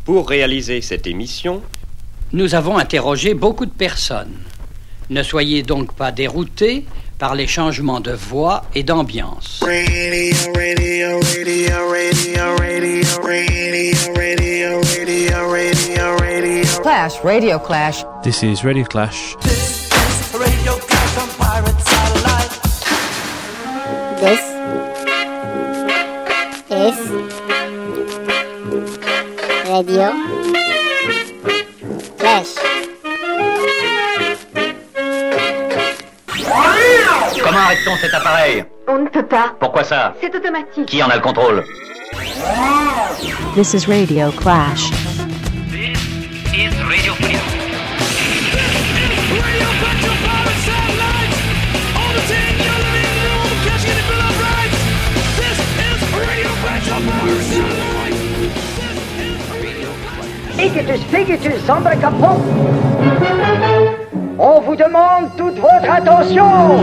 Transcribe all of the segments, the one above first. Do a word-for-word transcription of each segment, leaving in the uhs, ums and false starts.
Pour réaliser cette émission, nous avons interrogé beaucoup de personnes. Ne soyez donc pas déroutés par les changements de voix et d'ambiance. Radio, radio, radio, radio, radio, radio, radio, radio, radio, radio. Clash, Radio Clash. This is Radio Clash. This is Radio Clash on Pirate Satellite. This is Radio Clash. Comment arrête-t-on cet appareil? On ne peut pas. Pourquoi ça? C'est automatique. Qui en a le contrôle? This is Radio Clash. This is Radio Clash. Figitus, figitus, sombre capot. On vous demande toute votre attention.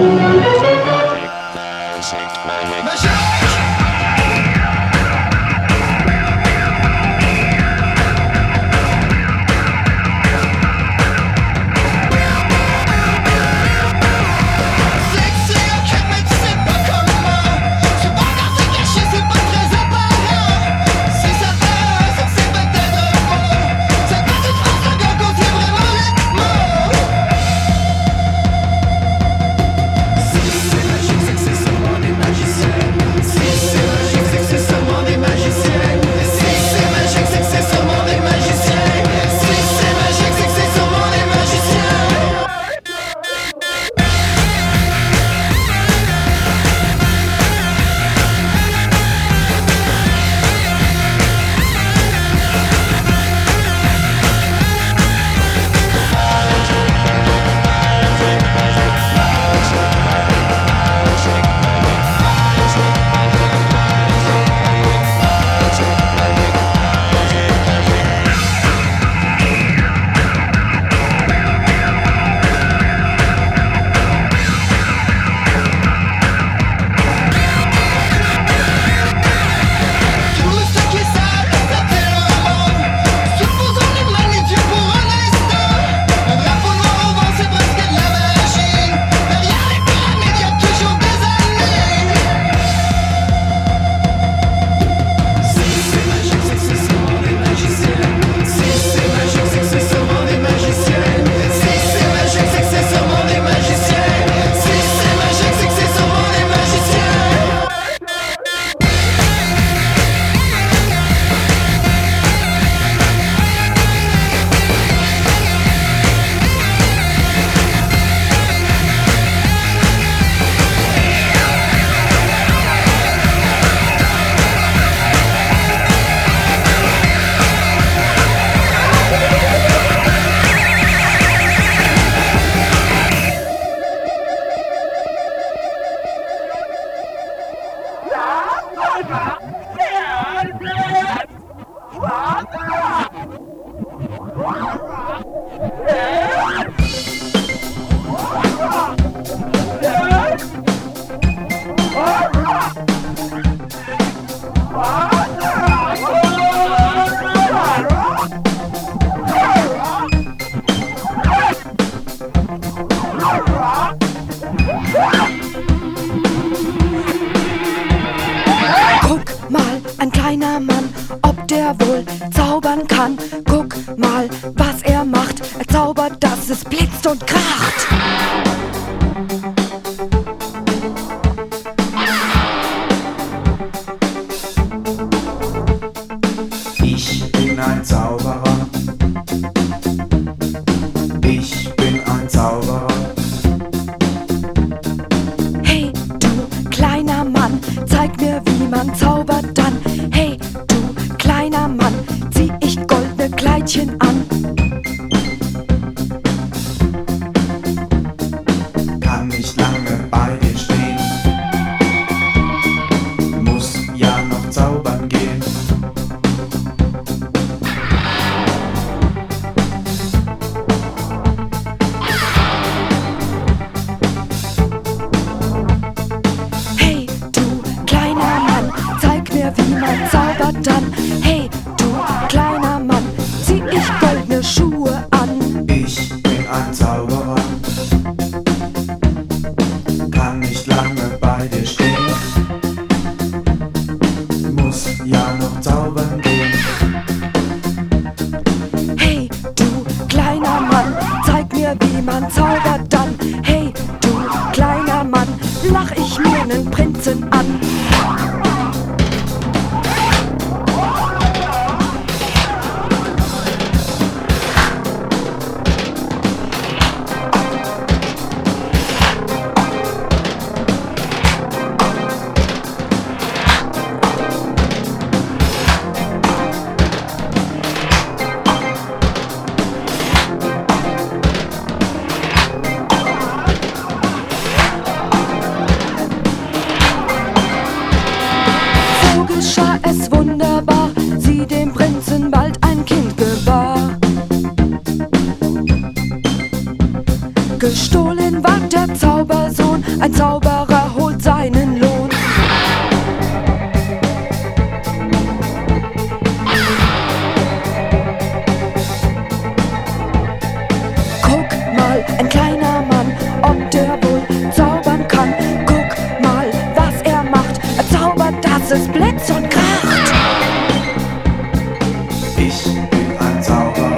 Wie man zaubert dann. Hey, du kleiner Mann, Zaubermann zaubert dann. Hey, du kleiner Mann, lach ich mir nen Prinzen an. Geschah es wunderbar, sie dem Prinzen bald ein Kind gebar. Gestohlen ward der Zaubersohn, ein Zauberer holt seinen Lohn. Guck mal, ein kleiner Mann, ob der wohl zaubern kann. Guck mal, was er macht, er zaubert, dass es blitzt und kracht. Ich bin ein Zauberer.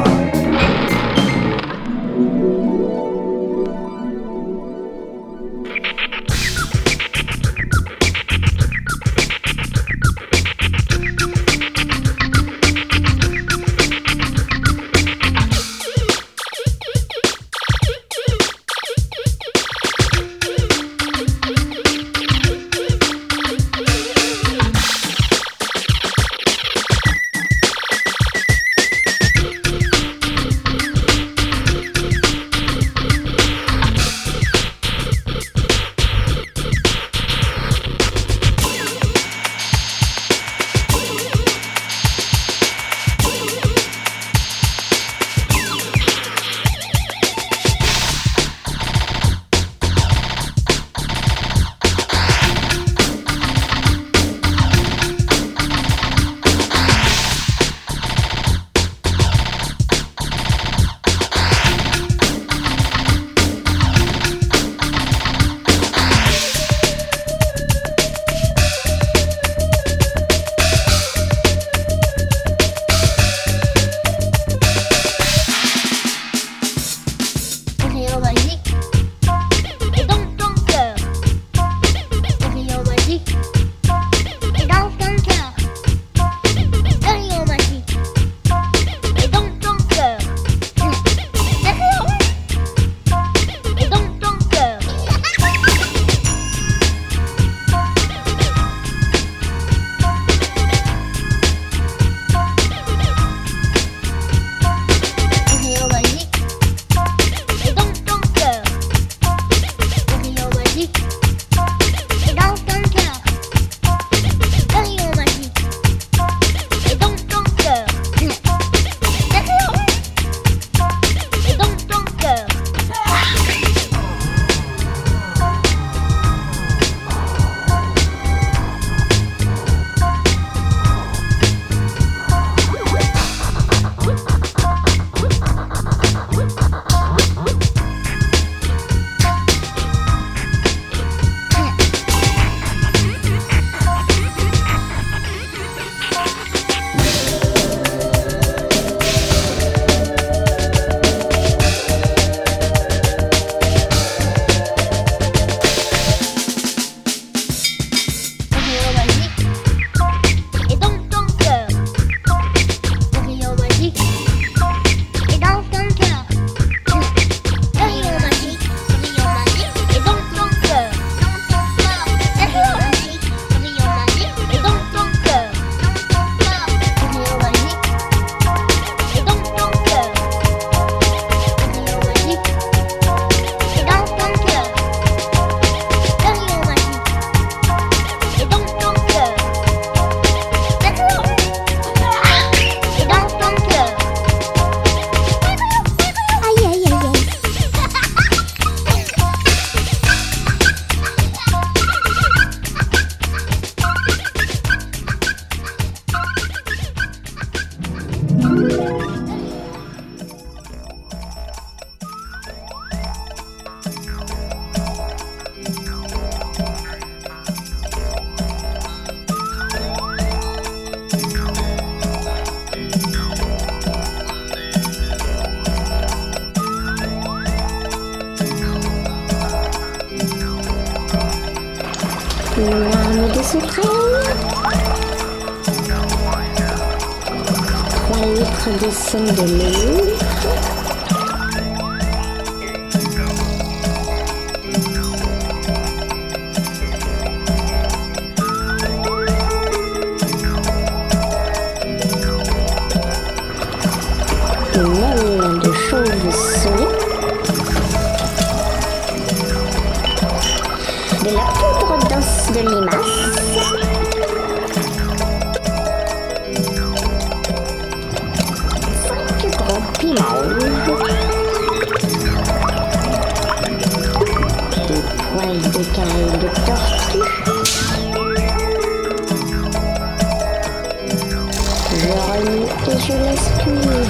sauterelles, trois litres de sang de loup, une aile de chauve-souris, de la poudre d'os de limace, cinq gros piments, des poils d'écailles de tortue, je remue et je laisse cuire.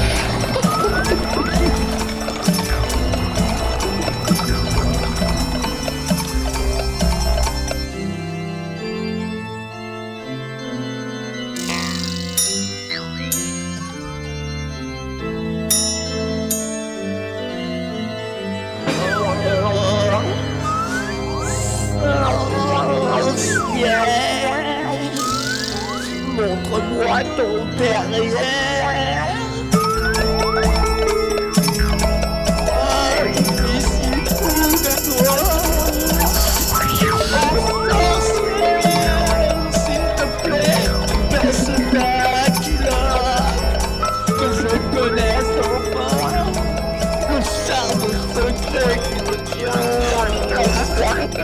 Montre-moi ton derrière. Ah, je suis fou de toi. Oh, sorcière, s'il te plaît, baisse ta culotte, que je connaisse enfin le charme secret qui me tient.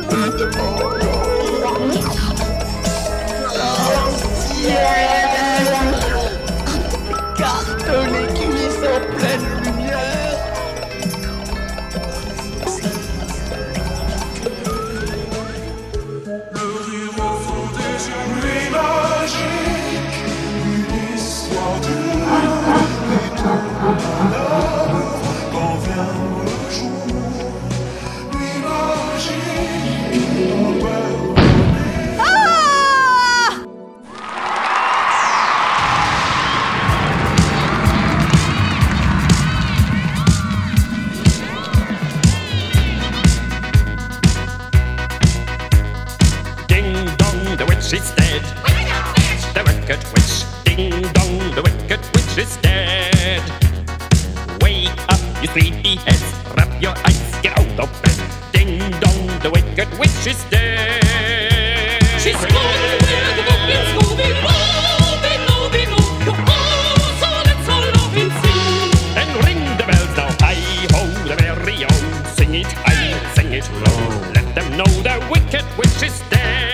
Carte les cuisses en pleine lumière. Le rire au fond des yeux, nuit magique, une histoire d'une nuit de quand vient le jour, nuit magique, She's dead. The wicked witch, ding dong, the wicked witch is dead. Wake up, you sleepy heads, rub your eyes, get out of bed. Ding dong, the wicked witch is dead. She's moving, moving, moving, moving, moving, moving. Oh, so let's all off and sing. And ring the bells now, hi ho, the merry o. Sing it high, sing it low. Let them know the wicked witch is dead.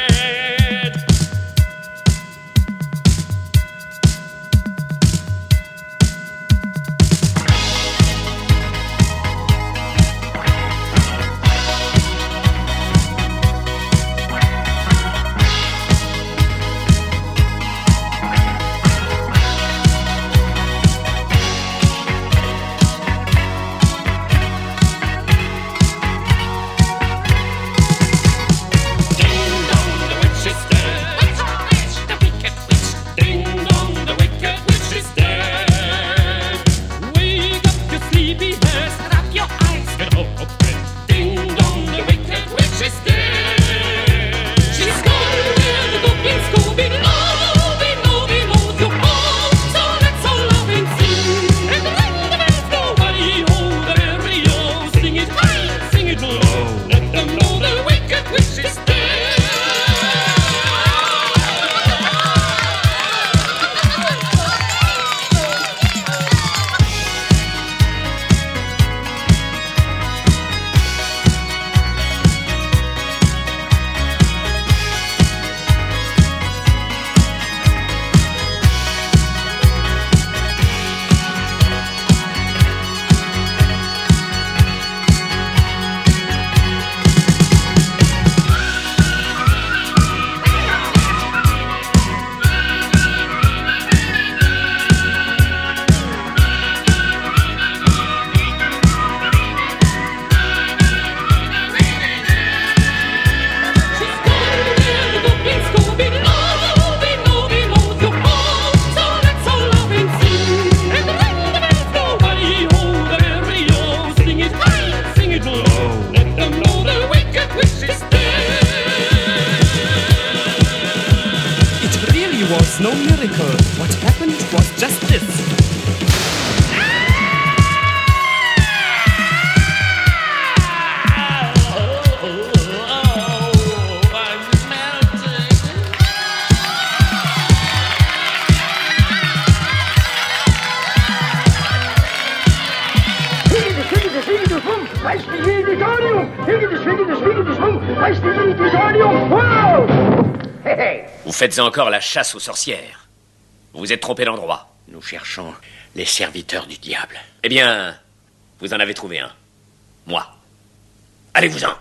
Vous faites encore la chasse aux sorcières. Vous vous êtes trompé d'endroit. Nous cherchons les serviteurs du diable. Eh bien, vous en avez trouvé un. Moi. Allez-vous-en.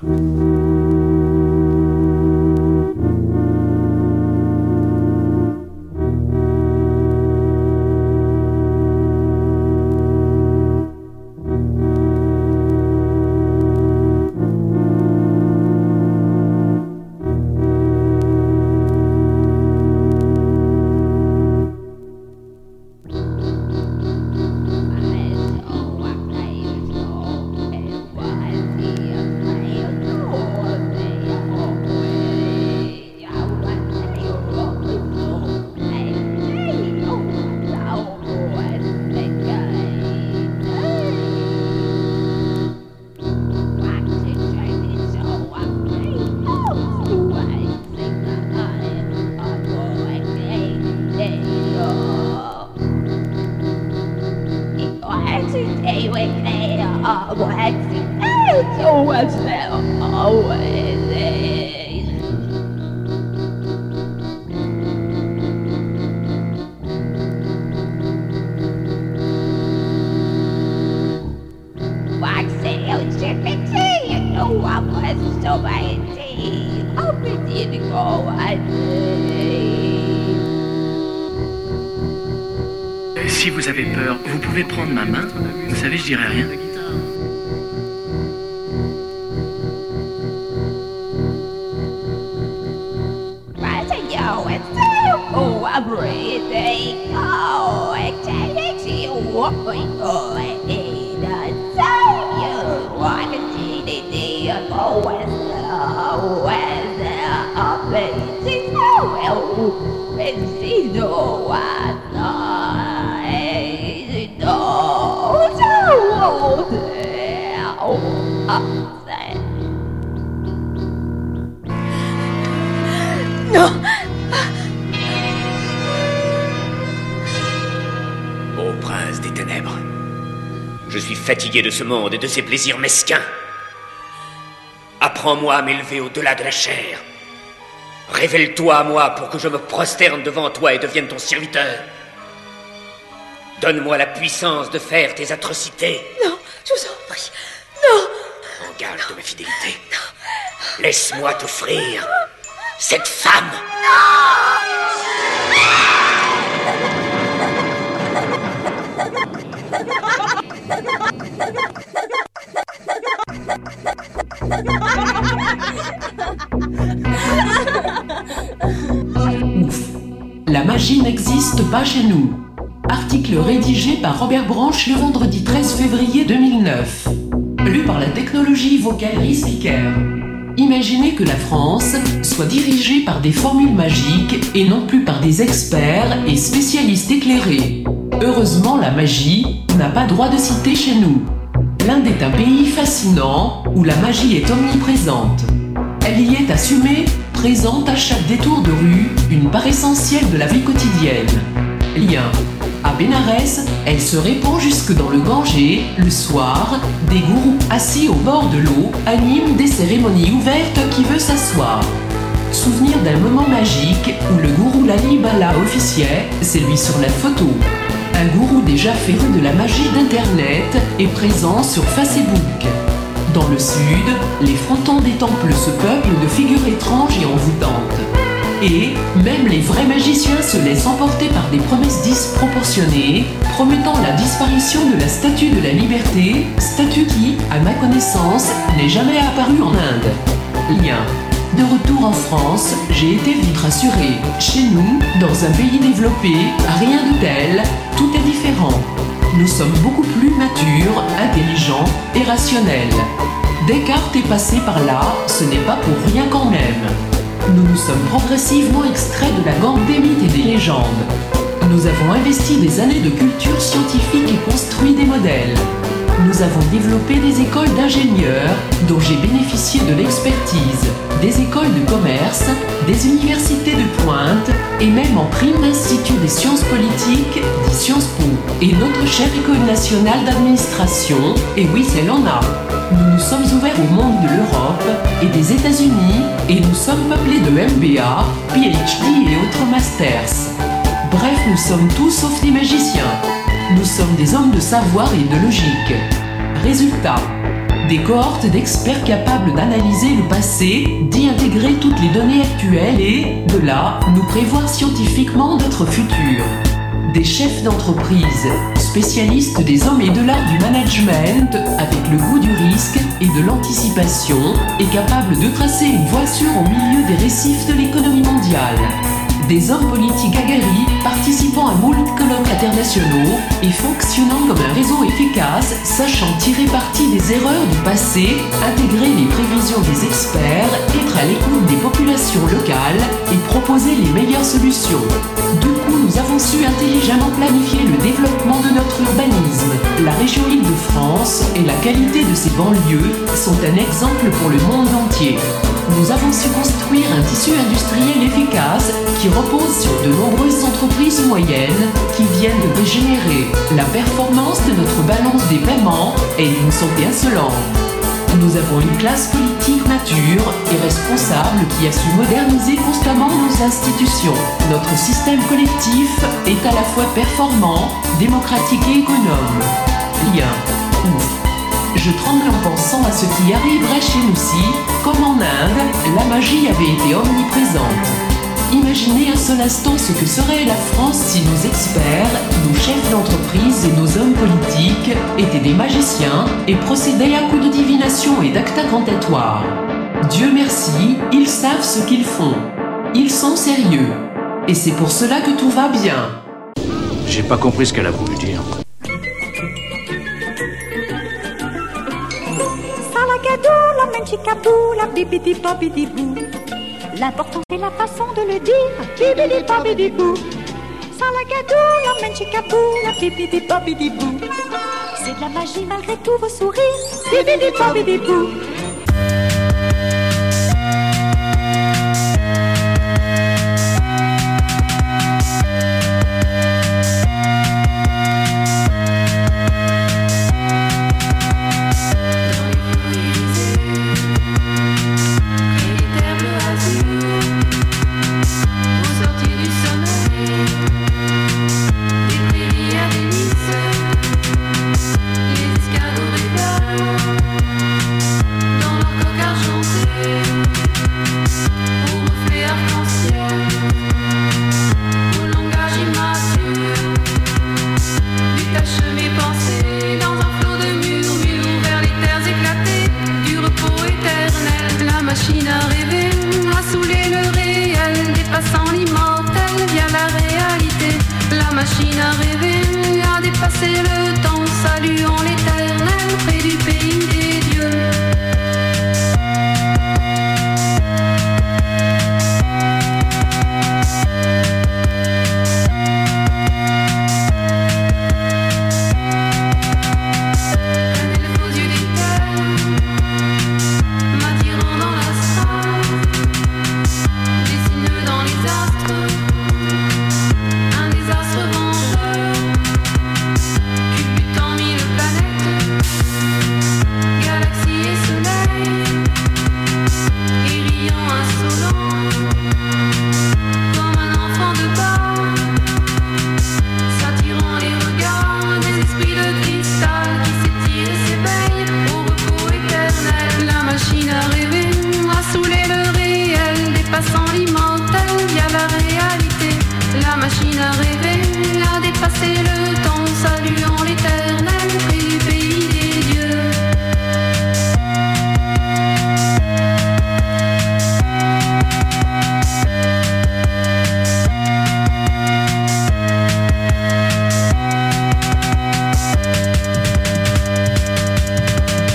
Si vous avez peur, vous pouvez prendre ma main. Vous savez, je dirai rien. Non. Ô prince des ténèbres, je suis fatigué de ce monde et de ses plaisirs mesquins. Apprends-moi à m'élever au-delà de la chair. Révèle-toi à moi pour que je me prosterne devant toi et devienne ton serviteur. Donne-moi la puissance de faire tes atrocités. Non, je vous en prie. Non. En gage de ma fidélité. Non. Laisse-moi t'offrir cette femme. Ouf. La magie n'existe pas chez nous. Article rédigé par Robert Branche le vendredi treize février deux mille neuf. Lu par la technologie vocale Speaker. Imaginez que la France soit dirigée par des formules magiques et non plus par des experts et spécialistes éclairés. Heureusement, la magie n'a pas droit de cité chez nous. L'Inde est un pays fascinant où la magie est omniprésente. Elle y est assumée, présente à chaque détour de rue, une part essentielle de la vie quotidienne. Lien. À Bénarès, elle se répand jusque dans le Gange. Le soir, des gourous assis au bord de l'eau animent des cérémonies ouvertes qui veut s'asseoir. Souvenir d'un moment magique où le gourou Lali Bala officiait, c'est lui sur la photo. Un gourou déjà féru de la magie d'Internet est présent sur Facebook. Dans le sud, les frontons des temples se peuplent de figures étranges et envoûtantes. Et même les vrais magiciens se laissent emporter par des promesses disproportionnées, promettant la disparition de la statue de la liberté, statue qui, à ma connaissance, n'est jamais apparue en Inde. Lien. De retour en France, j'ai été vite rassuré. Chez nous, dans un pays développé, rien de tel, tout est différent. Nous sommes beaucoup plus matures, intelligents et rationnels. Descartes est passé par là, ce n'est pas pour rien quand même. Nous nous sommes progressivement extraits de la gangue des mythes et des légendes. Nous avons investi des années de culture scientifique et construit des modèles. Nous avons développé des écoles d'ingénieurs dont j'ai bénéficié de l'expertise. des écoles de commerce, des universités de pointe et même en prime l'Institut des sciences politiques, dit Sciences Po, et notre chère École nationale d'administration, et oui, celle en a. Nous nous sommes ouverts au monde de l'Europe et des États-Unis et nous sommes peuplés de M B A, P H D et autres masters. Bref, nous sommes tous sauf des magiciens. Nous sommes des hommes de savoir et de logique. Résultat, des cohortes d'experts capables d'analyser le passé, d'y intégrer toutes les données actuelles et, de là, nous prévoir scientifiquement notre futur. Des chefs d'entreprise, spécialistes des hommes et de l'art du management, avec le goût du risque et de l'anticipation, et capables de tracer une voie sûre au milieu des récifs de l'économie mondiale. Des hommes politiques aguerris, participant à moult colloques internationaux et fonctionnant comme un réseau efficace, sachant tirer parti des erreurs du passé, intégrer les prévisions des experts, être à l'écoute des populations locales et proposer les meilleures solutions. Du coup, nous avons su intelligemment planifier le développement de notre urbanisme. La région Île-de-France et la qualité de ses banlieues sont un exemple pour le monde entier. Nous avons su construire un tissu industriel efficace qui repose sur de nombreuses entreprises moyennes qui viennent de régénérer la performance de notre balance des paiements et d'une santé insolente. Nous avons une classe politique mature et responsable qui a su moderniser constamment nos institutions. Notre système collectif est à la fois performant, démocratique et économe. Rien. Ouf. Je tremble en pensant à ce qui arriverait chez nous si, comme en Inde, la magie avait été omniprésente. Imaginez un seul instant ce que serait la France si nos experts, nos chefs d'entreprise et nos hommes politiques étaient des magiciens et procédaient à coups de divination et d'actes incantatoires. Dieu merci, ils savent ce qu'ils font. Ils sont sérieux. Et c'est pour cela que tout va bien. J'ai pas compris ce qu'elle a voulu dire. Salagadou, la menchikabou, la bibidi-bobidi-bou. L'important c'est la façon de le dire, bibidi-bobidi-bou. Salagadou, la menchikabou, la bibidi-bobidi-bou. C'est de la magie malgré tous vos sourires, bibidi-bobidi-bou.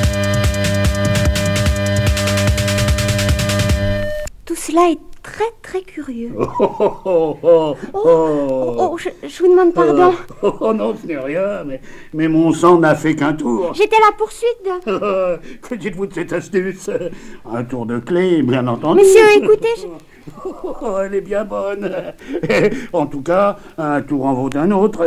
Cela est très très très curieux. Oh, oh, oh, oh, Oh, oh, oh, je, je vous demande pardon. Oh, oh, non, ce n'est rien, mais, mais mon sang n'a fait qu'un tour. J'étais à la poursuite de... Que dites-vous de cette astuce? Un tour de clé, bien entendu. Monsieur, écoutez, je... Oh, oh, elle est bien bonne. En tout cas, un tour en vaut un autre.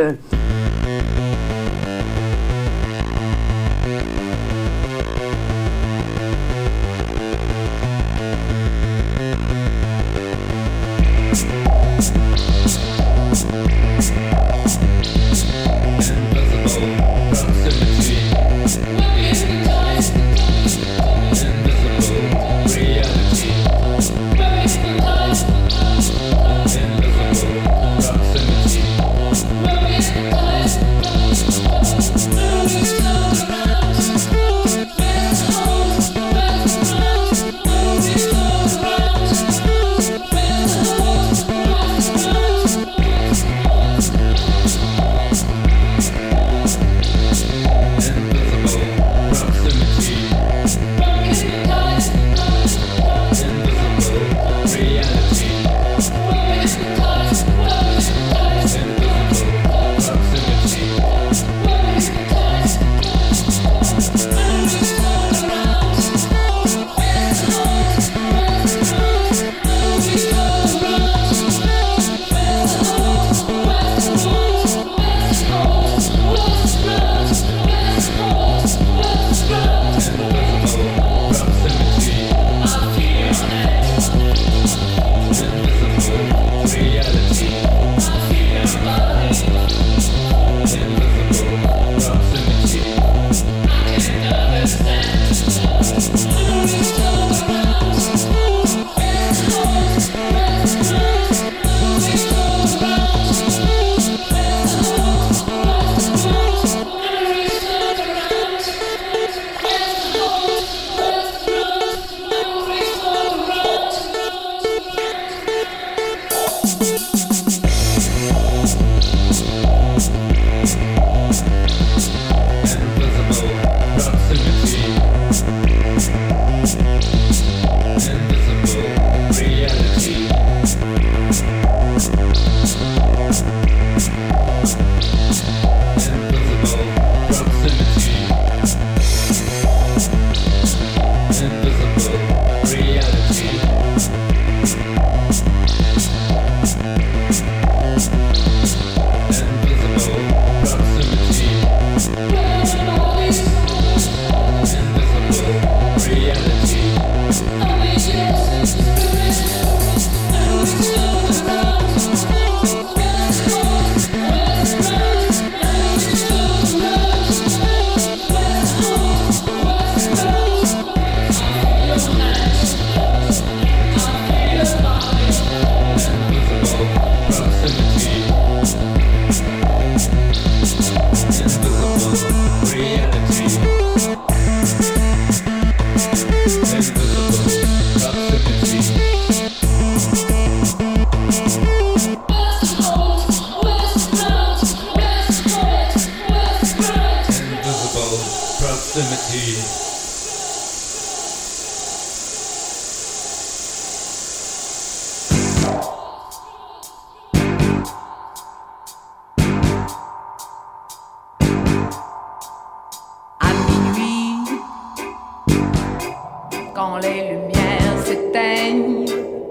Quand les lumières s'éteignent,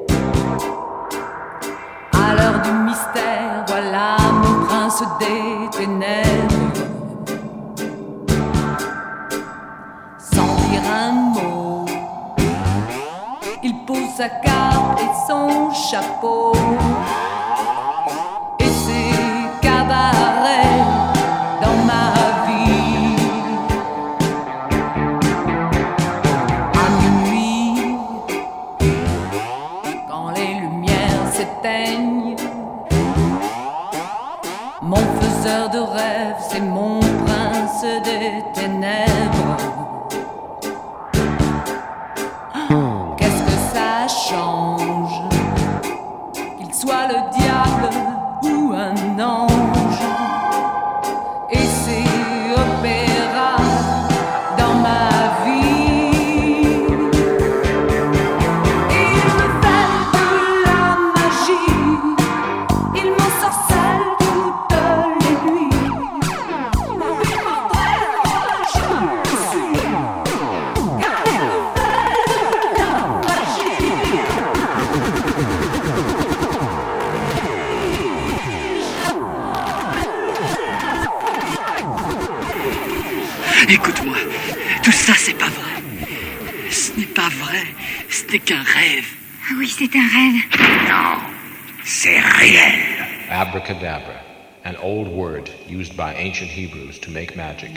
à l'heure du mystère, voilà mon prince des ténèbres. Sans dire un mot, il pose sa cape et son chapeau et ses cabarets dans ma vie. À minuit, quand les lumières s'éteignent, mon faiseur de rêves, c'est mon prince des ténèbres. Qu'est-ce que ça change, qu'il soit le diable ou un ange? Et c'est opéra dans ma vie. Il me fait de la Écoute-moi, tout ça c'est pas vrai. Ce n'est pas vrai, ce n'est qu'un rêve. Oui, c'est un rêve. Non, c'est réel. Abracadabra, an old word used by ancient Hebrews to make magic.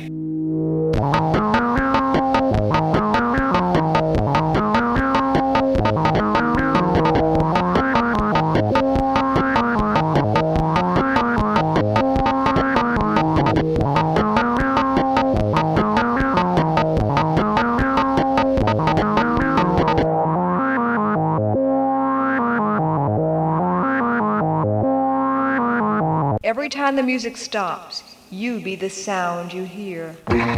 Every time the music stops, you be the sound you hear.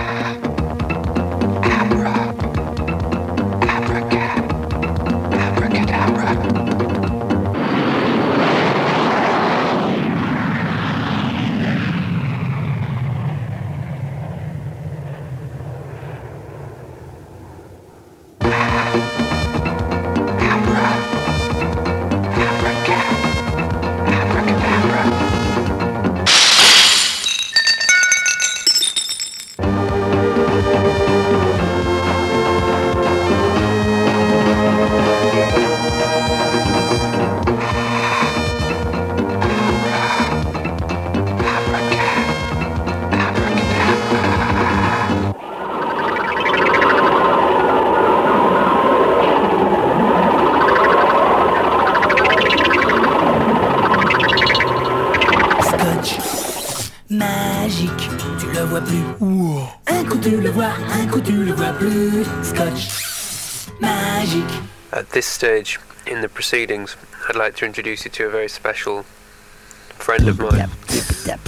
At this stage in the proceedings, I'd like to introduce you to a very special friend of mine. It's a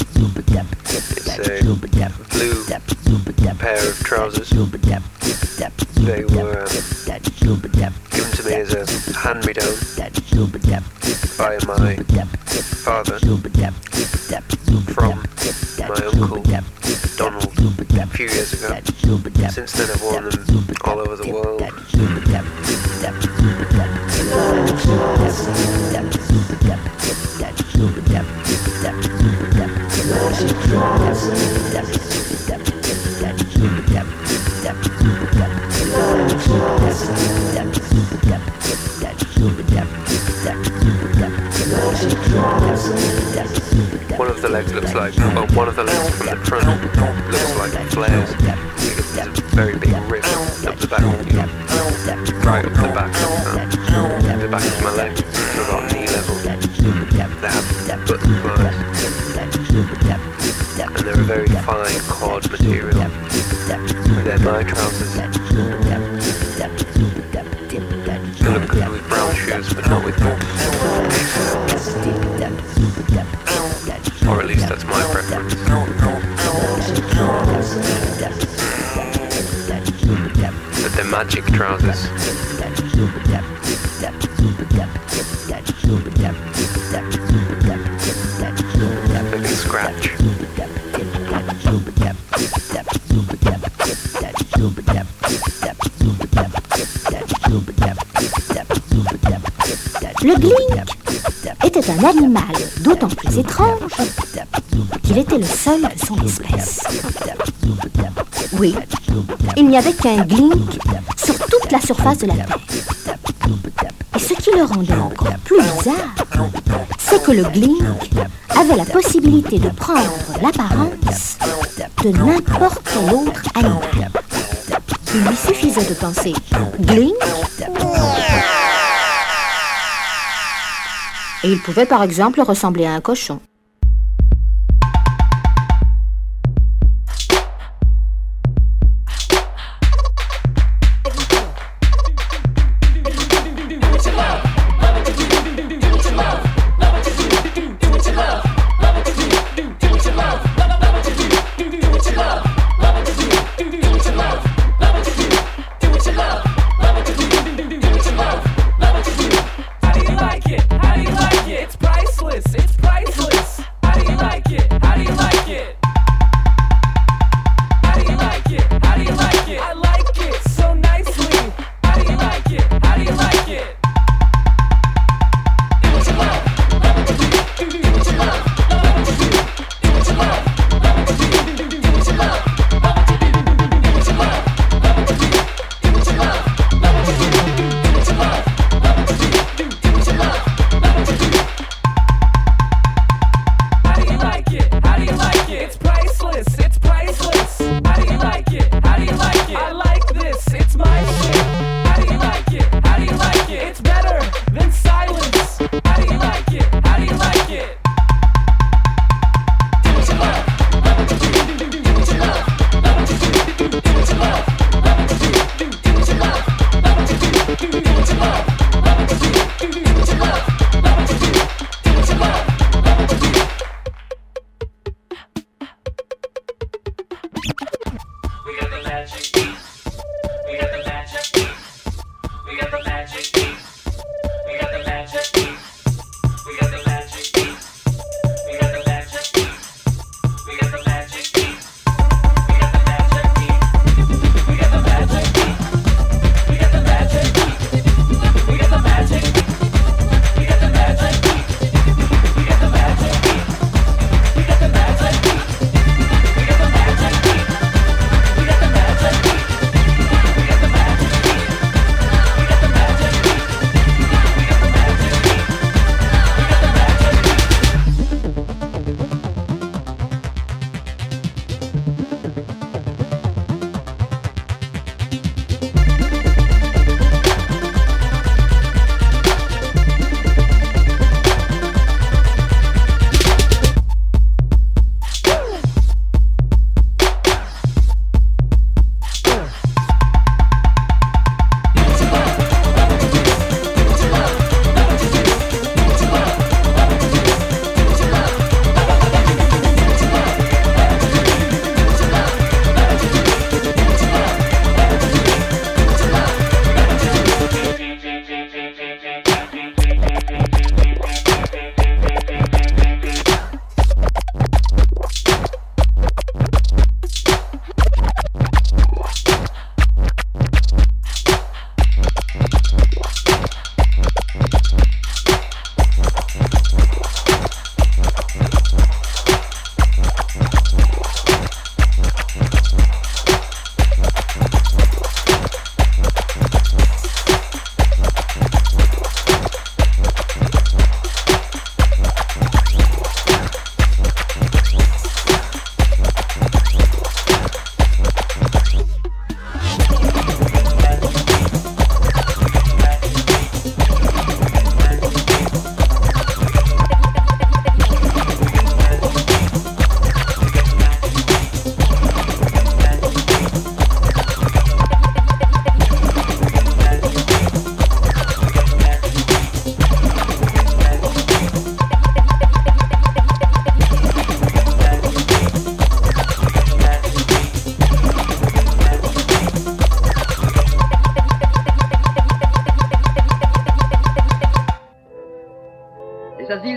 blue pair of trousers. They were um, given to me as a hand-me-down by my father from my uncle Donald a few years ago. Since then I've worn them all over the world. One of the legs looks like, well, one of the legs from the front looks like flares. Because there's a very big rip up the back of you, right up the back of um, the back of my leg, to about knee level. They have butterflies, and they're a very fine cord material. They're my trousers. They look good with brown shoes, but not with boots. Or at least that's my preference. But they're magic trousers. They can scratch. Le glink était un animal d'autant plus étrange qu'il était le seul de son espèce. Oui, il n'y avait qu'un glink sur toute la surface de la Terre. Et ce qui le rendait encore plus bizarre, c'est que le glink avait la possibilité de prendre l'apparence de n'importe quel autre animal. Il lui suffisait de penser « glink » et il pouvait par exemple ressembler à un cochon. How do you like it? How do you like it? It's priceless. It's priceless.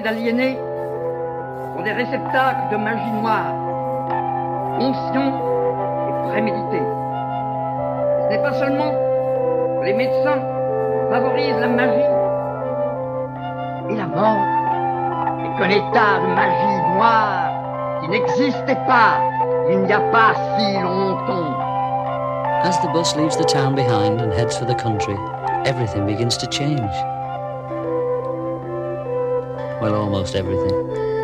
d'aliénés sont des réceptacles de magie noire, conscients et prémédités. Ce n'est pas seulement que les médecins favorisent la magie et la mort, mais que l'état de magie noire qui n'existait pas il n'y a pas si longtemps. As the bus leaves the town behind and heads for the country, everything begins to change. Well, almost everything.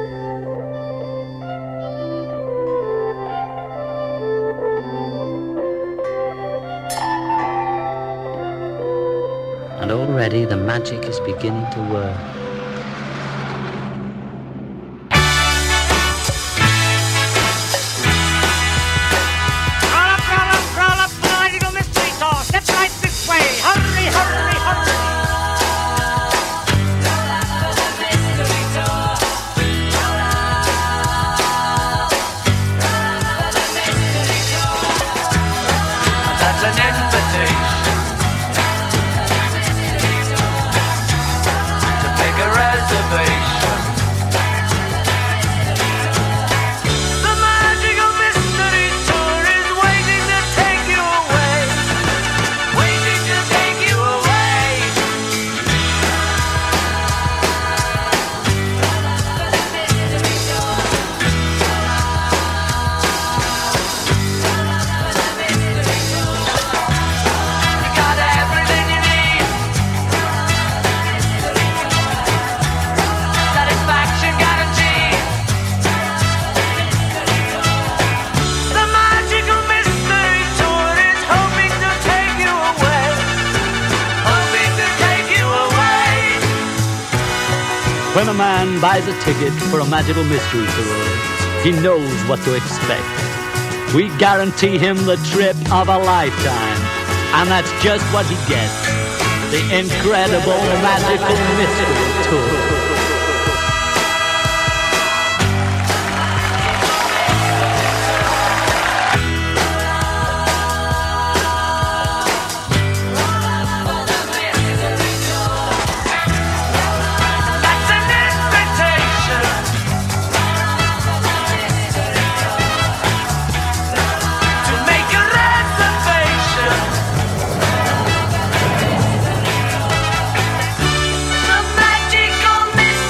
And already the magic is beginning to work. When a man buys a ticket for a magical mystery tour, he knows what to expect. We guarantee him the trip of a lifetime, and that's just what he gets. The incredible magical mystery tour. Magical mystery.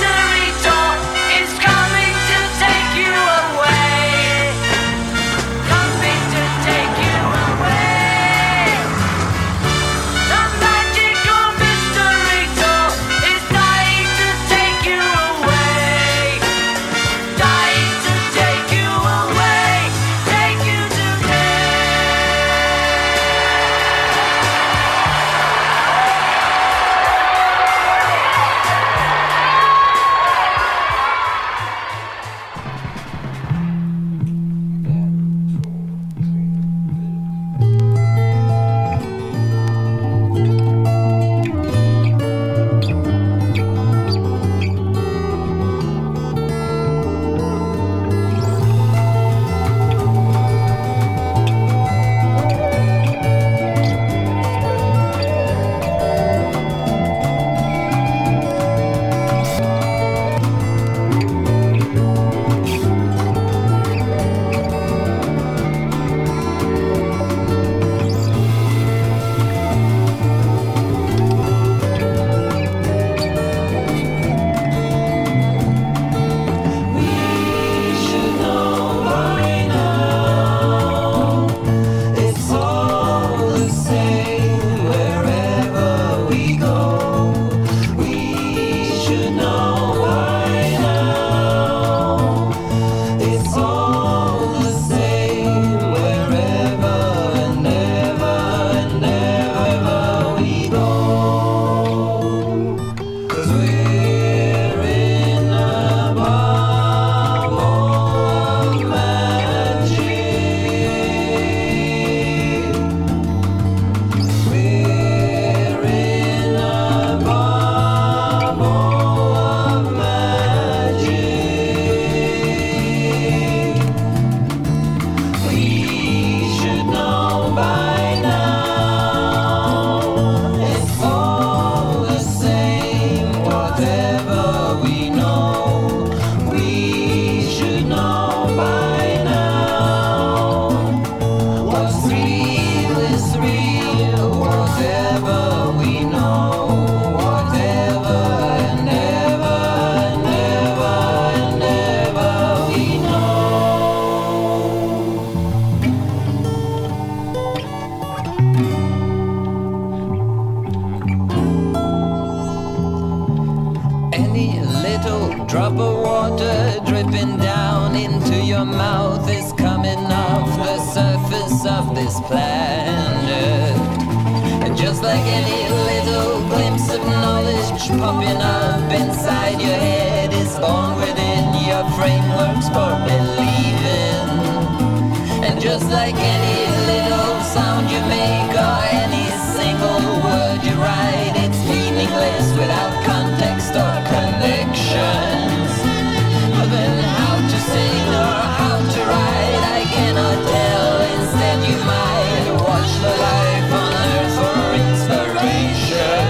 dripping down into your mouth is coming off the surface of this planet. And just like any little glimpse of knowledge popping up inside your head is born within your frameworks for believing. And just like any little sound you make or any single word you write, it's meaningless without context or connections. But then how to sing or how to write, I cannot tell. Instead you might watch the life on earth for inspiration.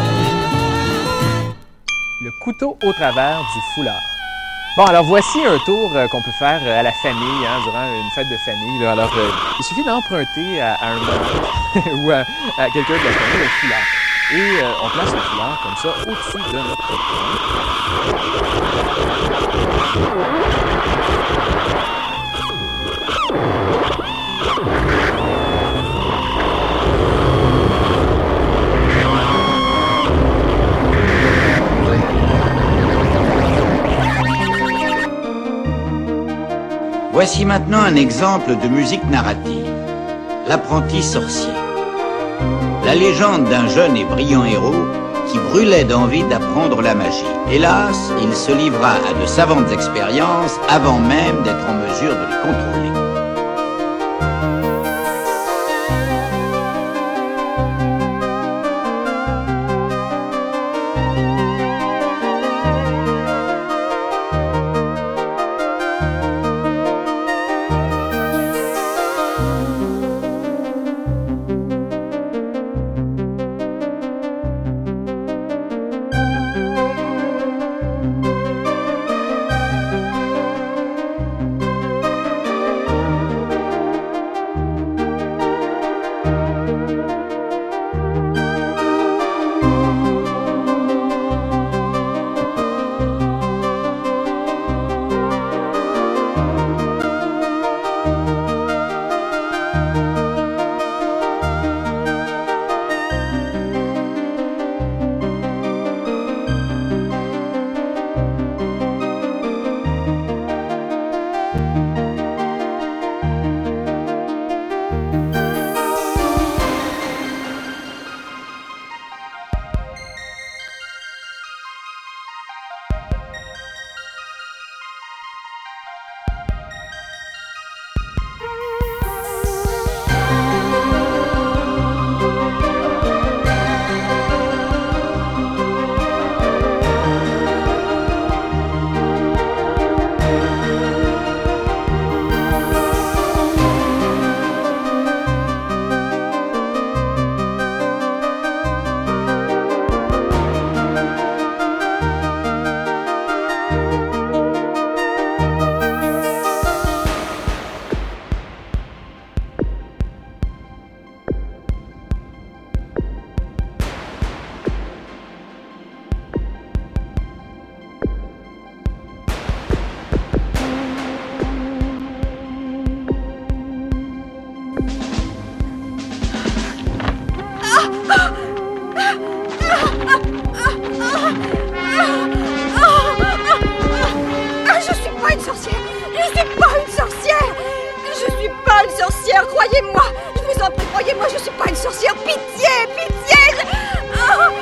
Le couteau au travers du foulard. Bon, alors voici un tour euh, qu'on peut faire euh, à la famille, hein, durant une fête de famille. Là. Alors, euh, il suffit d'emprunter à, à un membre ou à, à quelqu'un de la famille le foulard. Et euh, on place le foulard comme ça au-dessus de notre Voici maintenant un exemple de musique narrative. L'apprenti sorcier. La légende d'un jeune et brillant héros qui brûlait d'envie d'apprendre la magie. Hélas, il se livra à de savantes expériences avant même d'être en mesure de les contrôler. Croyez-moi, je vous en prie, croyez-moi, je suis pas une sorcière. Pitié, pitié. Je... Oh.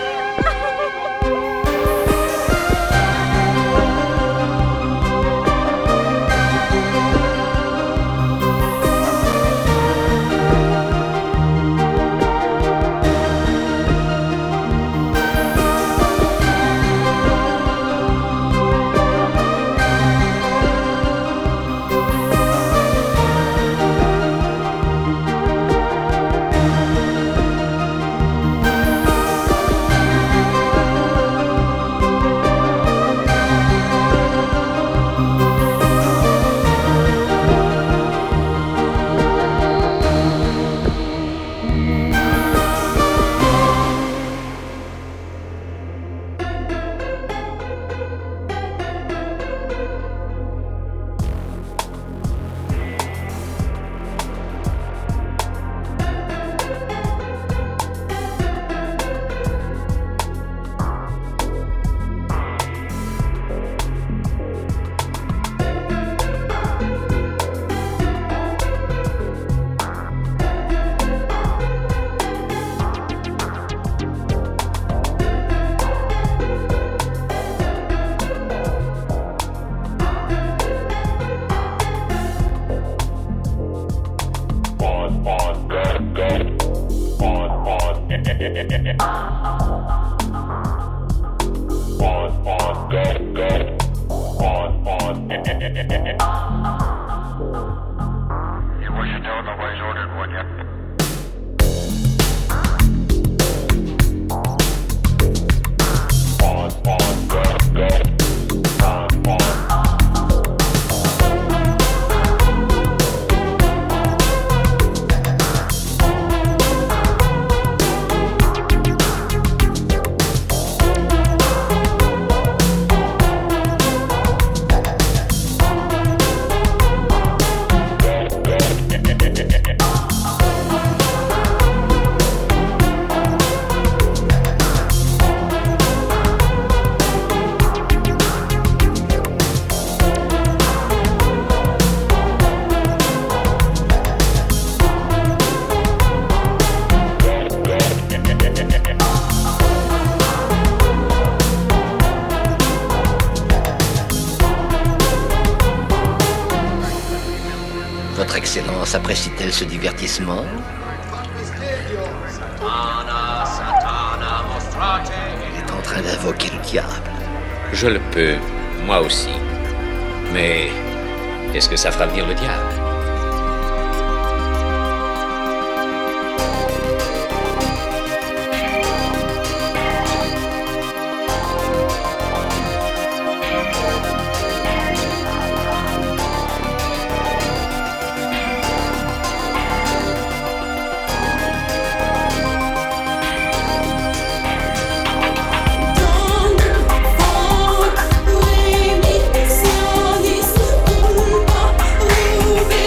Votre Excellence apprécie-t-elle ce divertissement? Il est en train d'invoquer le diable. Je le peux, moi aussi. Mais est-ce que ça fera venir le diable? Ulpa, Uve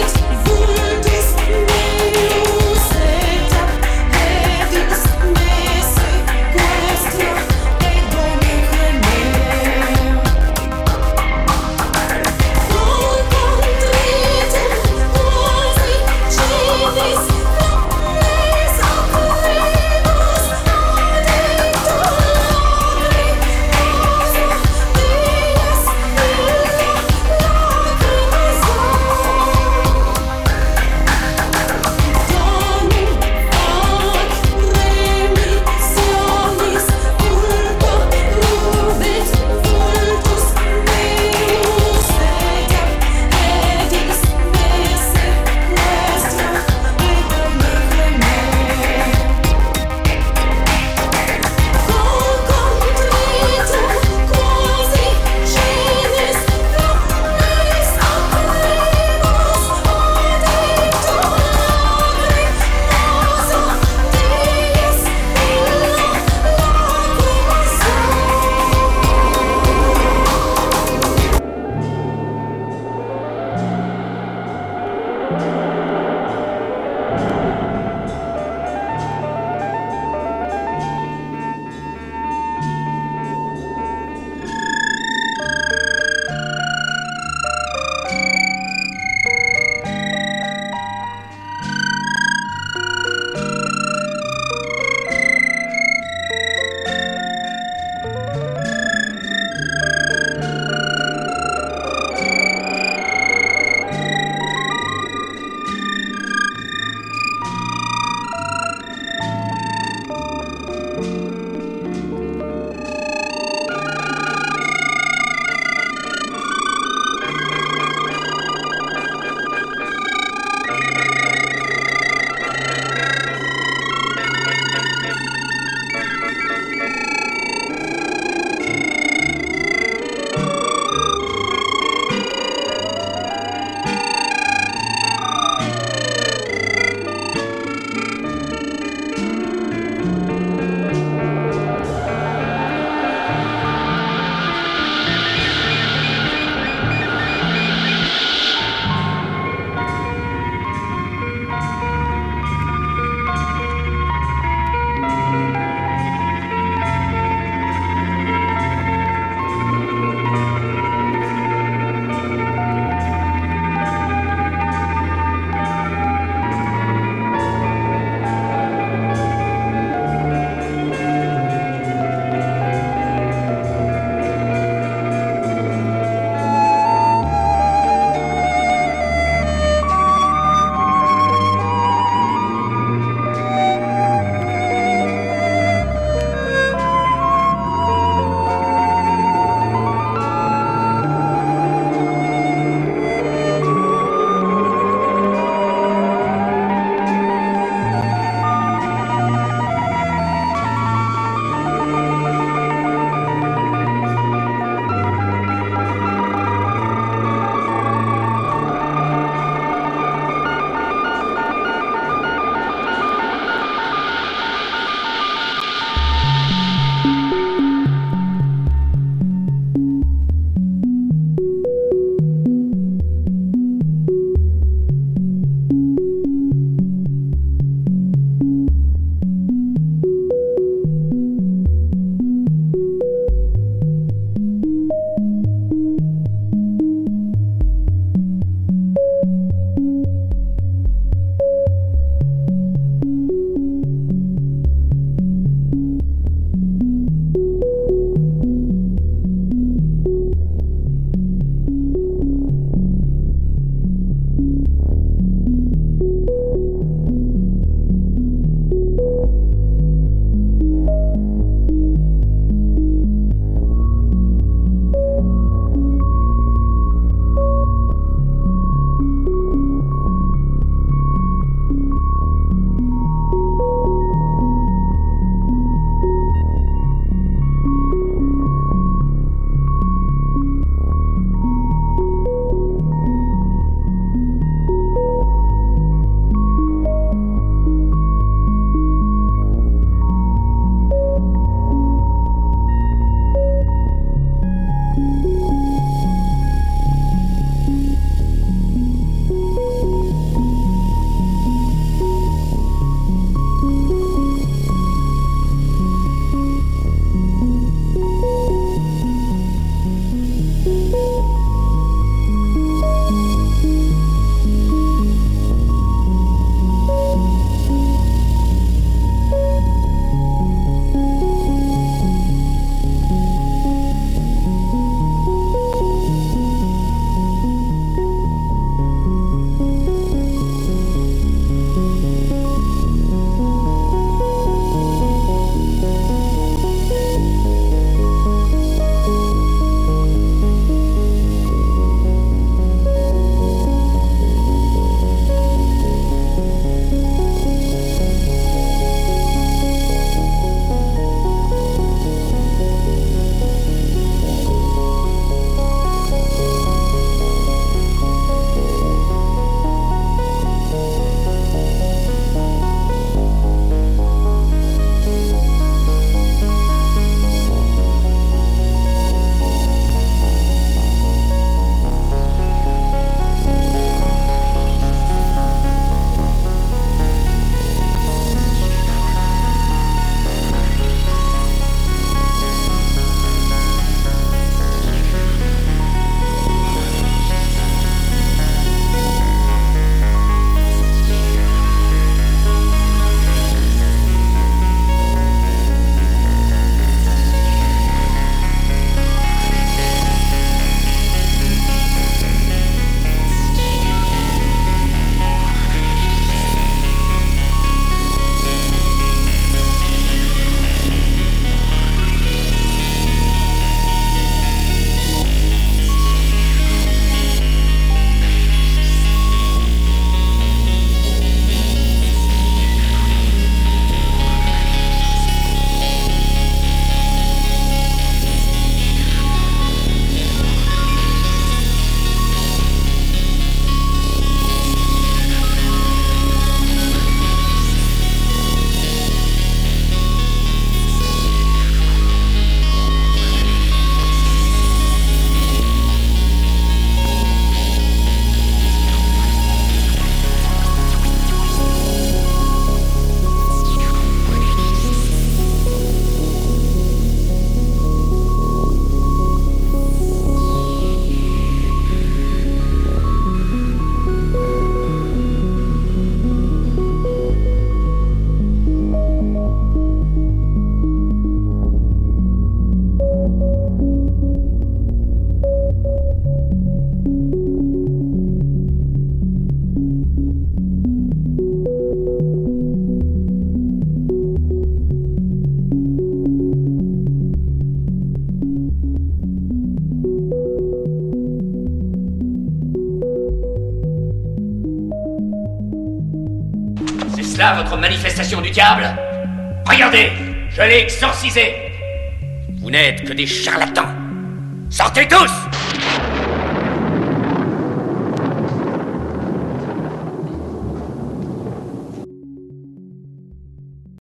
ça votre manifestation du diable? Regardez, je l'ai exorcisé. Vous n'êtes que des charlatans. Sortez tous!